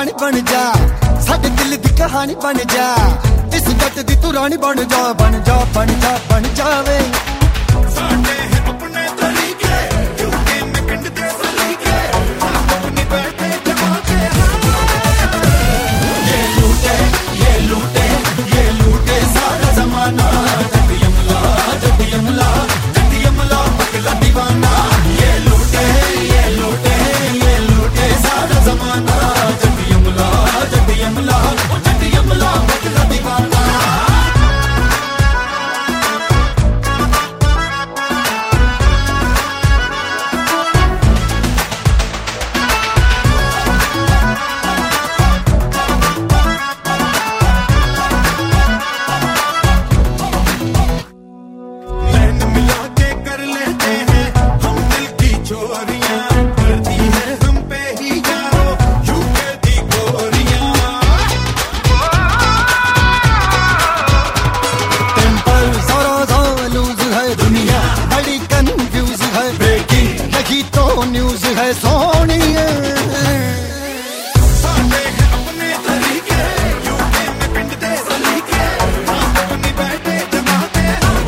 पानी बन जा, साडे दिल दी कहानी बन जा, इस जट दी तू रानी बन जा, बन जा बन जा बन जावे। साडे है अपने तरीके, यूके में पिंड दे सलीके, अपनी बैठे जमा के ये लूटे ये लूटे ये लूटे सारा जमाना, जट यमला जट यमला जट यमला पगला दीवाना। ये लूटे ये लूटे ये लूटे सारा जमाना, जट यमला जट यमला जट यमला पगला दीवाना। तो न्यूज़ है सोनी है, साडे है अपने तरीके, यूके में पिंड दे सलीके, अपनी बैठे जमा के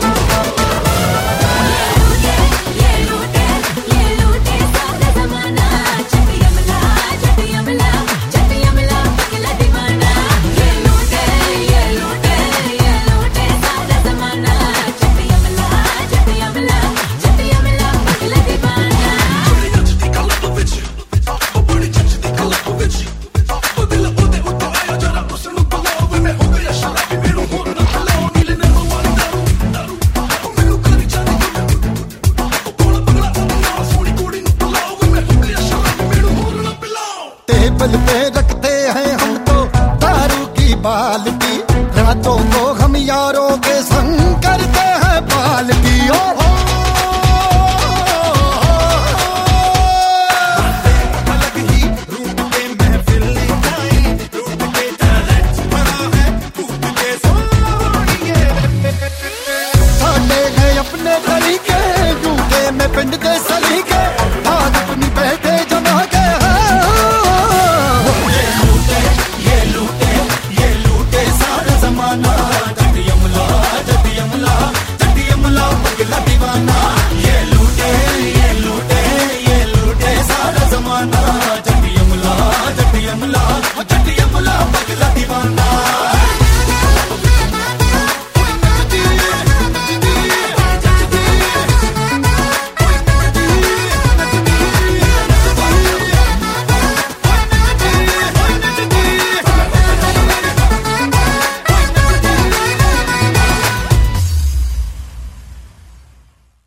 ये लूटे सारा ज़माना, जट यमला पगला दीवाना। ये लूटे सारा ज़माना, जट यमला पगला दीवाना। टेबल पे रखते हैं हम तो दारू की बाल्टी, रातों को हम यारों के संग